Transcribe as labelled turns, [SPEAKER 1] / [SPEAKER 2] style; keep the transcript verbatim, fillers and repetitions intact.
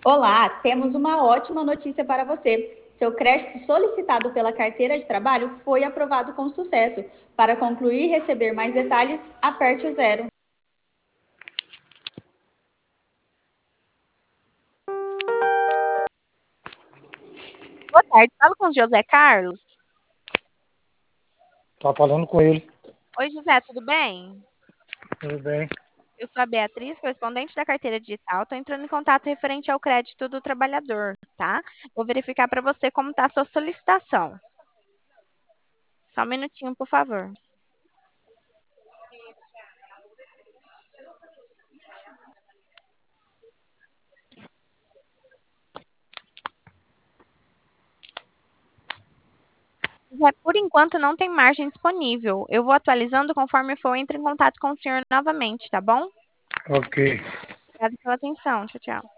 [SPEAKER 1] Olá, temos uma ótima notícia para você. Seu crédito solicitado pela carteira de trabalho foi aprovado com sucesso. Para concluir e receber mais detalhes, aperte o zero.
[SPEAKER 2] Boa tarde, falo com o José Carlos.
[SPEAKER 3] Tá falando com ele.
[SPEAKER 2] Oi, José, tudo bem?
[SPEAKER 3] Tudo bem?
[SPEAKER 2] Eu sou a Beatriz, correspondente da carteira digital. Estou entrando em contato referente ao crédito do trabalhador, tá? Vou verificar para você como está a sua solicitação. Só um minutinho, por favor. José, por enquanto não tem margem disponível. Eu vou atualizando conforme for, entre em contato com o senhor novamente, tá bom?
[SPEAKER 3] Ok.
[SPEAKER 2] Obrigada pela atenção. Tchau, tchau.